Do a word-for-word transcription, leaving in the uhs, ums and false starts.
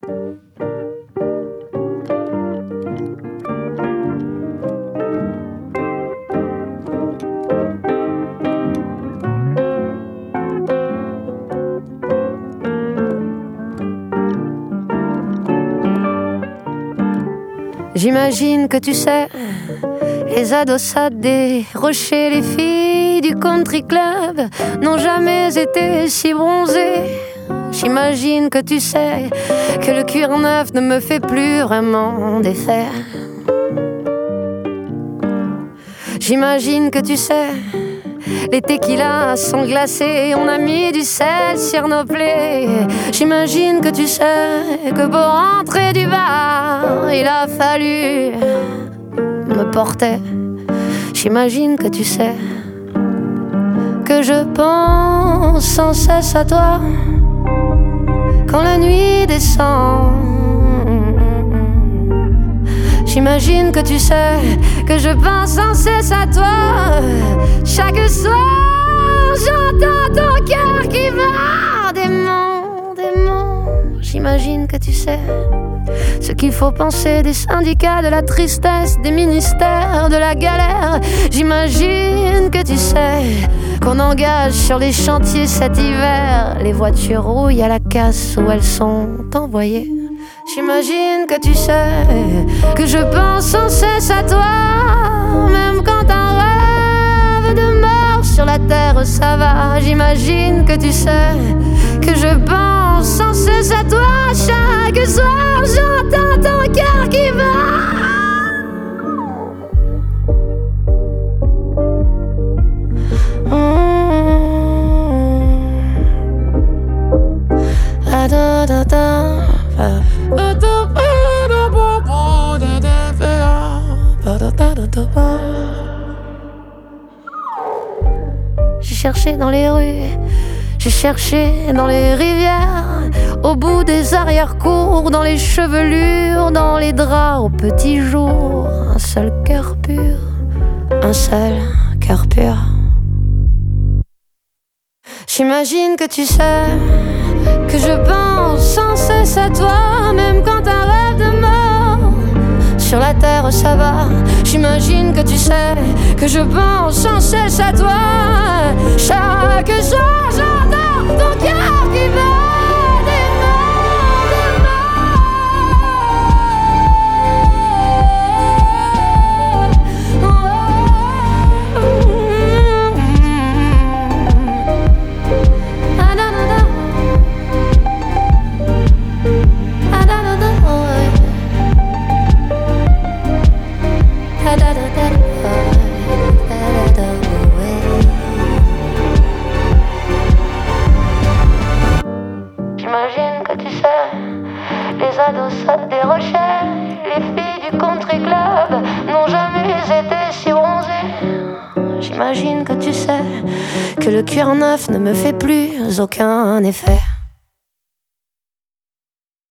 J'imagine que tu sais, les adossades des rochers, les filles du country club n'ont jamais été si bronzées. J'imagine que tu sais que le cuir neuf ne me fait plus vraiment d'effet. J'imagine que tu sais, les tequilas sont glacés, on a mis du sel sur nos plaies. J'imagine que tu sais que pour rentrer du bar, il a fallu me porter. J'imagine que tu sais que je pense sans cesse à toi quand la nuit descend. J'imagine que tu sais que je pense sans cesse à toi. Chaque soir, j'entends ton cœur qui bat. Démon, démon. J'imagine que tu sais ce qu'il faut penser des syndicats, de la tristesse, des ministères, de la galère. J'imagine que tu sais qu'on engage sur les chantiers cet hiver les voitures rouillent à la casse où elles sont envoyées. J'imagine que tu sais que je pense sans cesse à toi, même quand un rêve de mort sur la terre ça va. J'imagine que tu sais que je pense sans cesse à toi. Chaque soir j'entends ton cœur qui bat. Da da da. J'ai cherché dans les rues, j'ai cherché dans les rivières, au bout des arrière-cours, dans les chevelures, dans les draps, au petit jour. Un seul cœur pur, un seul cœur pur. J'imagine que tu sais que je pense sans cesse à toi, même quand un rêve de mort sur la terre ça va. J'imagine que tu sais que je pense sans cesse à toi. Chaque soir j'entends ton cœur qui bat. J'imagine que tu sais, les adossades des rochers, les filles du country club n'ont jamais été si bronzées. J'imagine que tu sais que le cuir neuf ne me fait plus aucun effet.